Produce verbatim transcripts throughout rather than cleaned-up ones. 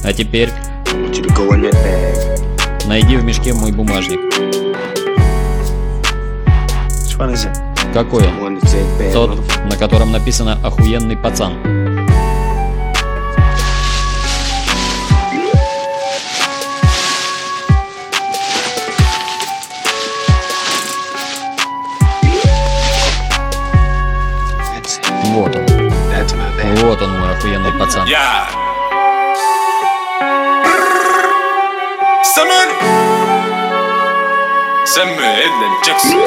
А теперь найди в мешке мой бумажник. Какой он? Тот, на котором написано «Охуенный пацан». Вот он. Вот он, мой охуенный пацан. Yeah. Сэмюэл Сэмюэл Л. Джексон.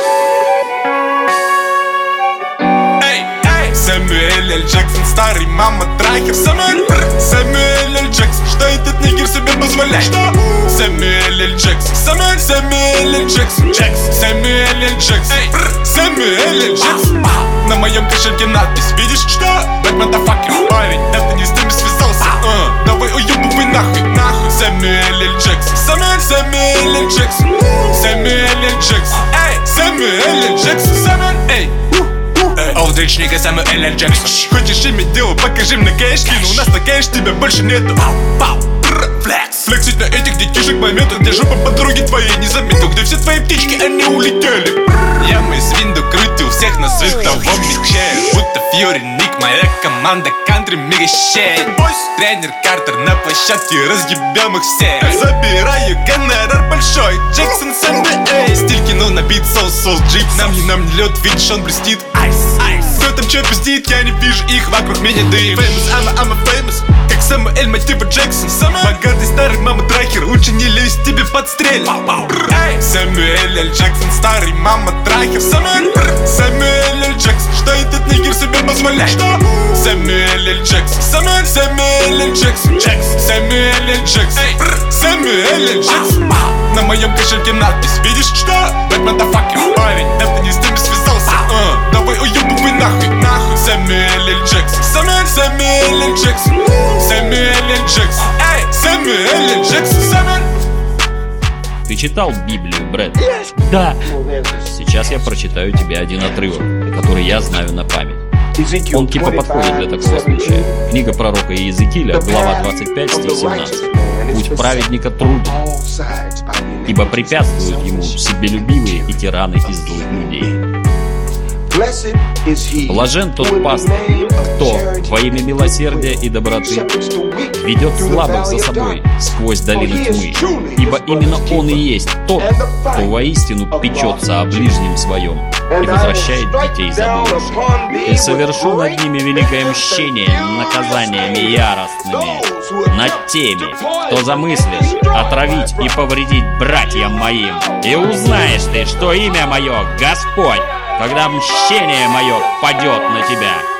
Эй, эй. Сэмюэл Л. Джексон, старый мама трахер. Сэмюэл Сэмюэл Л. Джексон, что этот нигер себе позволяет? Что? Сэмюэл Л. Джексон. Сэмюэл Сэмюэл Л. Джексон. Джексон. Сэмюэл Л. Джексон. Сэмюэл Л. Джексон. На моем кошельке надпись, видишь что? Black motherfucker, парень, это не с ними связался. uh, Давай уебывай нахуй, нахуй. Сэмюэл Л. Джексон. Сэмюэл Сэмюэл Л. Джексон. Сэмюэл Л. Джексон. Эй, Сэмюэл Л. Джексон. Сэмюэл, эй. Олдрич, нига, Сэмюэл Л. Джексон. Хочешь иметь дело, покажи мне кэш. У нас на кэш, тебя больше нету. Флекс. Флексить на этих детишек моменту, где жопа подруги твоей не заметил, где все твои птички, они улетели. Я мой свинду крутил у всех на световом мече. Будто Фьюри Ник, моя команда кантри мегащет. Тренер Картер на площадке, разъебем их всех. Забираю гонорар большой, Джексон Сэм Эй. Стиль кино набит соус, соус джип. Нам не нам не лед, видишь, он блестит. Айс, айс. Кто там чё пиздит, я не вижу их, вокруг меня дым. Famous, I'm a, I'm a famous, как Сэмюэл мотива Джексон. Богатый старый мама трахер, лучше не лезь, тебе подстрелят. Сэмюэл Л. Джексон, старый мама трахер. Сэмюэл Сэмюэл Л. Джексон, что этот нигер себе позволяет? Что? Сэмюэл Л. Джексон. Сэмюэл Сэмюэл Л. Джексон. Джексон. Сэмюэл Л. Джексон. Сэмюэл Л. Джексон. На моем кошельке надпись, видишь что? Black motherfucker, парень, это не с ними связался. uh, Давай уебывай нахуй, нахуй. Сэмюэл Л. Джексон. Сэмюэл Сэмюэл Л. Джексон. Сэмюэл Л. Джексон. Эй, Сэмюэл Л. Джексон. Сэмюэл. Ты читал Библию, Брэд? Да. Сейчас я прочитаю тебе один отрывок, который я знаю на память. Он типа подходит для такого случая. Книга пророка Иезекииля, глава двадцать пять, стих семнадцать. Путь праведника труден, ибо препятствуют ему себелюбивые и тираны из злых людей. Блажен тот пастырь, кто во имя милосердия и доброты ведет слабых за собой сквозь долину тьмы, ибо именно он и есть тот, кто воистину печется о ближнем своем и возвращает детей забывших. И совершу над ними великое мщение наказаниями яростными над теми, кто замыслит отравить и повредить братьям моим. И узнаешь ты, что имя мое Господь, когда мщение мое падет на тебя.